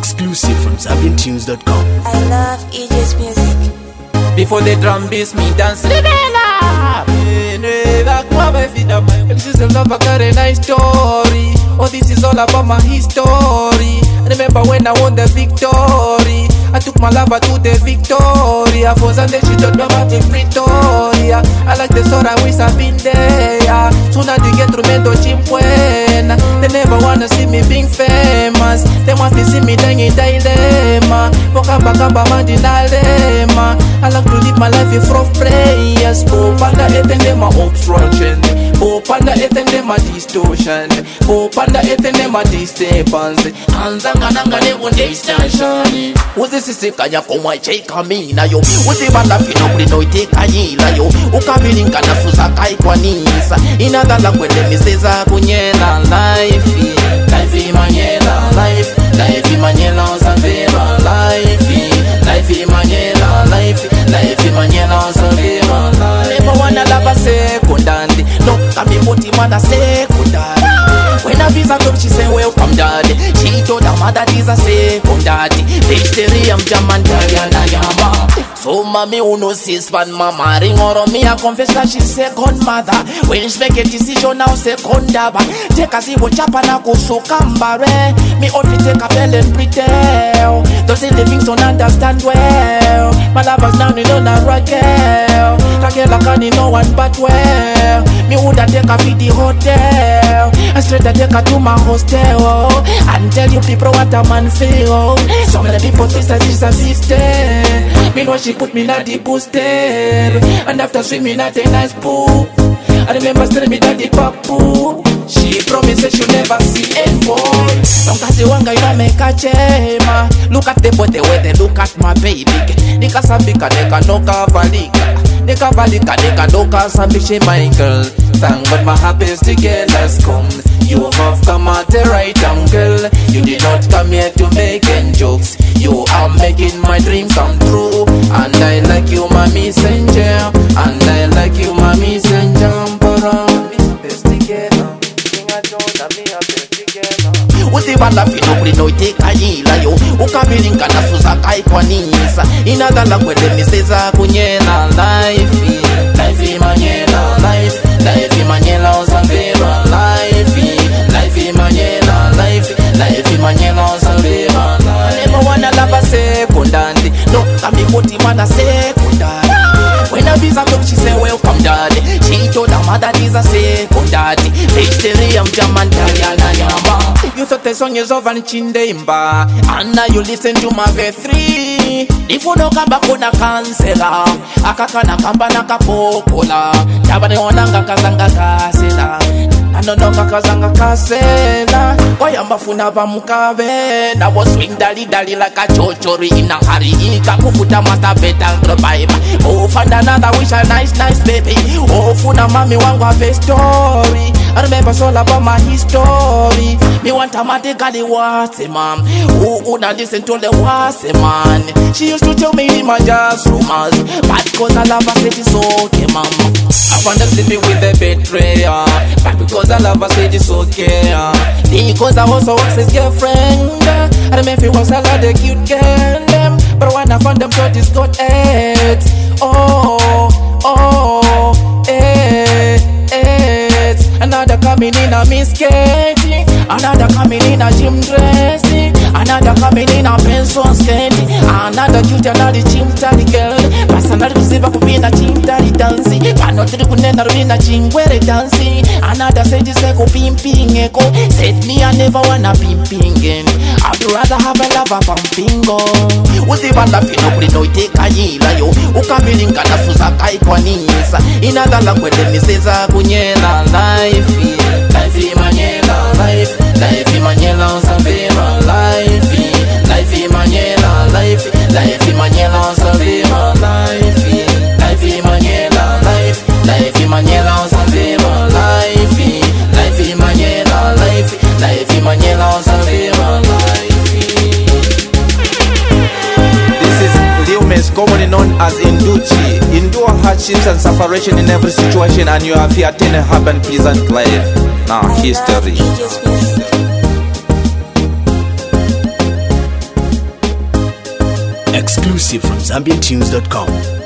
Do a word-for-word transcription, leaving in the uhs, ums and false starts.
Exclusive from Zambian Tunes dot com. I love E J's music. Before the drum beats me dance Libela. This is a love, I got a nice story. Oh, this is all about my history. Remember when I won the victory? I took my lover to the Victoria. For Sunday she told me about the Pretoria. I like the story, I wish I've been there. Soon as they get tremendo chimpwena. They never wanna see me being famous. They want to see me dying in dilemma. Wakamba kamba mandinalema. I like to live my life in front of prayers. Popanda etende ma obstruction. Popanda etende ma distortion. Popanda etende ma disturbance. Anzanga nanga ne one station. Uzi sisi kanya komwa cheka mina yo. Uzi banda fino kulino iteka yila yo. Ukabilinga na suza kai kwa nisa. Inadala kwele miseza kunyela life. Life imanyela life. Life imanyela uzavera life. Life imanyela life. Life imanyela uzavera life. Never wanna love a secondary. No, kami moti mana secondary. When I visa come, she say welcome daddy. She told her mother this a second daddy. Vegetarian German Italian yama. So mommy who knows sis fan mama ring or me a confess that she's second mother. When she make a decision now second daba. Take a see what chapa na kuso kambare. Me ought to take a bell and pretend. Don't say the things don't understand well. My lover's down in on a Raquel. Raquel I can't no one but well. Me woulda take a feed the hotel. And straight I take her to my hostel, oh, and tell you people what a man feel, oh. So many people think that she's a sister. Meanwhile she put me in the booster. And after swimming at a nice pool, I remember telling me that the papu. She promises she'll never see anymore. Don't cause the one guy that make a chema. Look at the body where they look at my baby. Nika sabika neka noka valika. Neka valika neka noka sambiche my girl. Thank God my happiness together's come. You have come at the right angle. You did not come here to make any jokes. You are making my dream come true. And I like you my messenger. And I like you my messenger. Uzi bala fino kulino iteka yila yo. Ukabilinga na suza kai kwa nisa. Inadala kwele miseza kunyela life. Life imanyela life. Life imanyela uzavera life. Life imanyela life. Life imanyela uzavera life. I never wanna love a secondary. No, kami koti mana secondary. When I visa come, she say welcome daddy. She told her mother this a second daddy. Vegetarian German Italian yama. You thought the song is over in Chindemba, and now you listen to my V three. If you don't come back on a cancela, akakana kamba na kapokola. Yabane onanga kazanga kasela. Anononga kazanga kasela. Koyamba funa ba mukabe. Na was swing dali dali like a chochori in a hurry. Ika kufuta mata beta grobaima. Oh, find another wish a nice nice baby. Oh, funa mami wangu have a story. I remember all about my history. Me want a madigally what's a man. Who woulda listen to the what's a man. She used to tell me in my jazz rumors. But because I love her said it's okay, mom. I found her sleeping with the betrayer. But because I love her said it's okay. Because I also was his girlfriend. I remember it was a lot of cute girl. But when I found them thought it's got AIDS. Oh, oh, eh, eh. Another coming in a Miss Katie. Another coming in a gym dressing. Another coming in a pencil skating. Another cute another gym tally girl. Personal kuziba kupina gym tally dancing. Panotri kunena rubina gym where dancing. Another said this echo pimping echo. Said me I never wanna pimping. I'd rather have a lover pumpingo. Uzi banda fino kulino iteka yila yo. Ukabilinga na suza kai kwa nisa. Inadala kwele miseza kunyela life. Life imanyela life. Life imanyela uzavera life. Life imanyela life. Life imanyela uzavera life. Life imanyela life. Life imanyela uzavera life. Life imanyela life. Life imanyela uzavera life. This is Lil Mes, commonly known as Induchi. Endure hardships and separation in every situation, and you have here attained a happy and pleasant life. Now history. Exclusive from Zambian Tunes dot com.